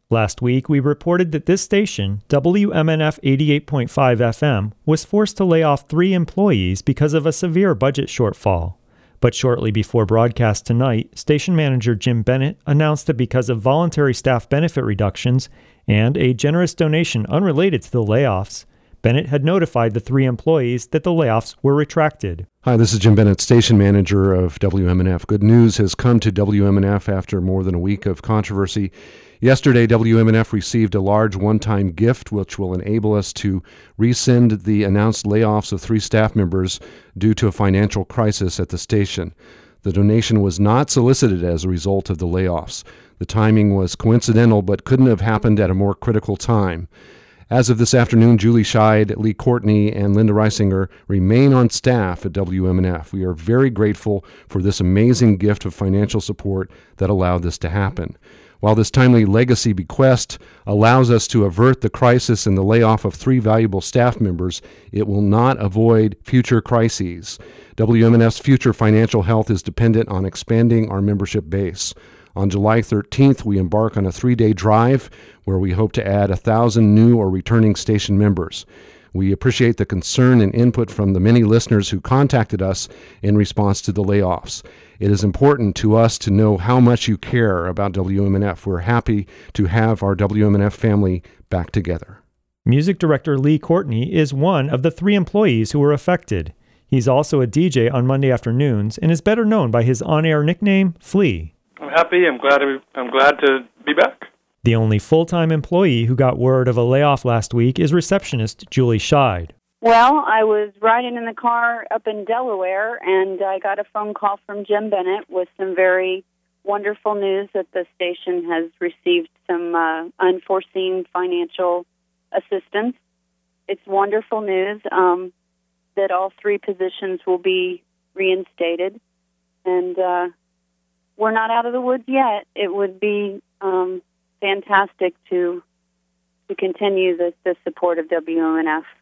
Last week, we reported that this station, WMNF 88.5 FM, was forced to lay off 3 employees because of a severe budget shortfall. But shortly before broadcast tonight, station manager Jim Bennett announced that because of voluntary staff benefit reductions and a generous donation unrelated to the layoffs, Bennett had notified the 3 employees that the layoffs were retracted. Hi, this is Jim Bennett, station manager of WMNF. Good news has come to WMNF after more than a week of controversy. Yesterday, WMNF received a large one-time gift which will enable us to rescind the announced layoffs of 3 staff members due to a financial crisis at the station. The donation was not solicited as a result of the layoffs. The timing was coincidental but couldn't have happened at a more critical time. As of this afternoon, Julie Scheid, Lee Courtney, and Linda Reisinger remain on staff at WMNF. We are very grateful for this amazing gift of financial support that allowed this to happen. While this timely legacy bequest allows us to avert the crisis and the layoff of 3 valuable staff members, it will not avoid future crises. WMNF's future financial health is dependent on expanding our membership base. On July 13th, we embark on a 3-day drive where we hope to add 1,000 new or returning station members. We appreciate the concern and input from the many listeners who contacted us in response to the layoffs. It is important to us to know how much you care about WMNF. We're happy to have our WMNF family back together. Music director Lee Courtney is one of the 3 employees who were affected. He's also a DJ on Monday afternoons and is better known by his on-air nickname, Flea. I'm happy. I'm glad to be back. The only full-time employee who got word of a layoff last week is receptionist Julie Scheid. Well, I was riding in the car up in Delaware, and I got a phone call from Jim Bennett with some very wonderful news that the station has received some unforeseen financial assistance. It's wonderful news that all 3 positions will be reinstated, and we're not out of the woods yet. It would be fantastic to continue the support of WMNF.